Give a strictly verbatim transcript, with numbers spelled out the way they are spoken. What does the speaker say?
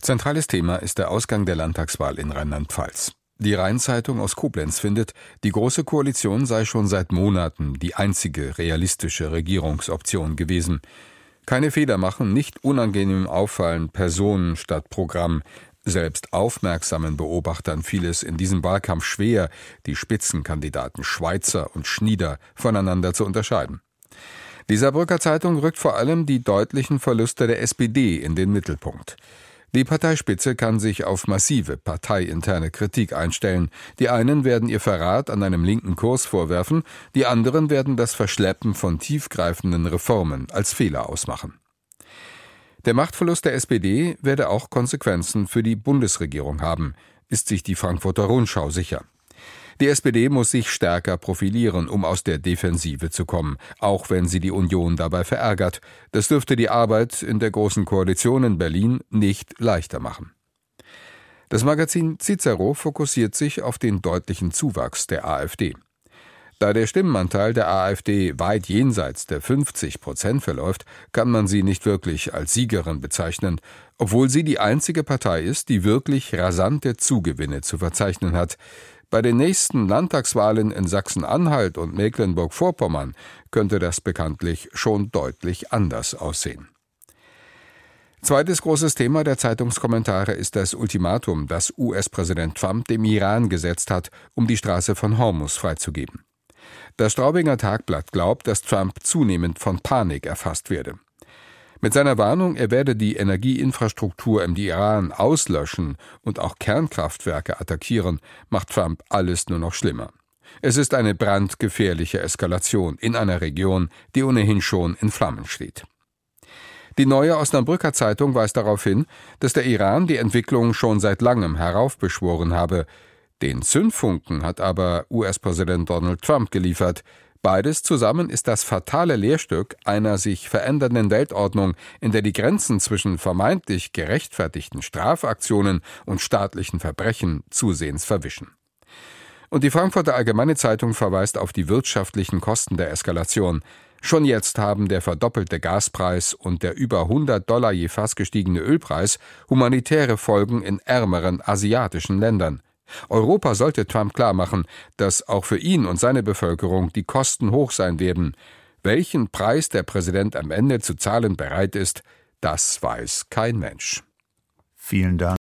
Zentrales Thema ist der Ausgang der Landtagswahl in Rheinland-Pfalz. Die Rhein-Zeitung aus Koblenz findet, die Große Koalition sei schon seit Monaten die einzige realistische Regierungsoption gewesen. Keine Fehler machen, nicht unangenehm auffallen, Personen statt Programm. Selbst aufmerksamen Beobachtern fiel es in diesem Wahlkampf schwer, die Spitzenkandidaten Schweizer und Schnieder voneinander zu unterscheiden. Die Saarbrücker Zeitung rückt vor allem die deutlichen Verluste der S P D in den Mittelpunkt. Die Parteispitze kann sich auf massive parteiinterne Kritik einstellen. Die einen werden ihr Verrat an einem linken Kurs vorwerfen, die anderen werden das Verschleppen von tiefgreifenden Reformen als Fehler ausmachen. Der Machtverlust der S P D werde auch Konsequenzen für die Bundesregierung haben, ist sich die Frankfurter Rundschau sicher. Die S P D muss sich stärker profilieren, um aus der Defensive zu kommen, auch wenn sie die Union dabei verärgert. Das dürfte die Arbeit in der Großen Koalition in Berlin nicht leichter machen. Das Magazin Cicero fokussiert sich auf den deutlichen Zuwachs der AfD. Da der Stimmenanteil der AfD weit jenseits der fünfzig Prozent verläuft, kann man sie nicht wirklich als Siegerin bezeichnen, obwohl sie die einzige Partei ist, die wirklich rasante Zugewinne zu verzeichnen hat. Bei den nächsten Landtagswahlen in Sachsen-Anhalt und Mecklenburg-Vorpommern könnte das bekanntlich schon deutlich anders aussehen. Zweites großes Thema der Zeitungskommentare ist das Ultimatum, das U S-Präsident Trump dem Iran gesetzt hat, um die Straße von Hormuz freizugeben. Das Straubinger Tagblatt glaubt, dass Trump zunehmend von Panik erfasst werde. Mit seiner Warnung, er werde die Energieinfrastruktur im Iran auslöschen und auch Kernkraftwerke attackieren, macht Trump alles nur noch schlimmer. Es ist eine brandgefährliche Eskalation in einer Region, die ohnehin schon in Flammen steht. Die Neue Osnabrücker Zeitung weist darauf hin, dass der Iran die Entwicklung schon seit langem heraufbeschworen habe. Den Zündfunken hat aber U S-Präsident Donald Trump geliefert. Beides zusammen ist das fatale Lehrstück einer sich verändernden Weltordnung, in der die Grenzen zwischen vermeintlich gerechtfertigten Strafaktionen und staatlichen Verbrechen zusehends verwischen. Und die Frankfurter Allgemeine Zeitung verweist auf die wirtschaftlichen Kosten der Eskalation. Schon jetzt haben der verdoppelte Gaspreis und der über hundert Dollar je Fass gestiegene Ölpreis humanitäre Folgen in ärmeren asiatischen Ländern. Europa sollte Trump klarmachen, dass auch für ihn und seine Bevölkerung die Kosten hoch sein werden. Welchen Preis der Präsident am Ende zu zahlen bereit ist, das weiß kein Mensch. Vielen Dank.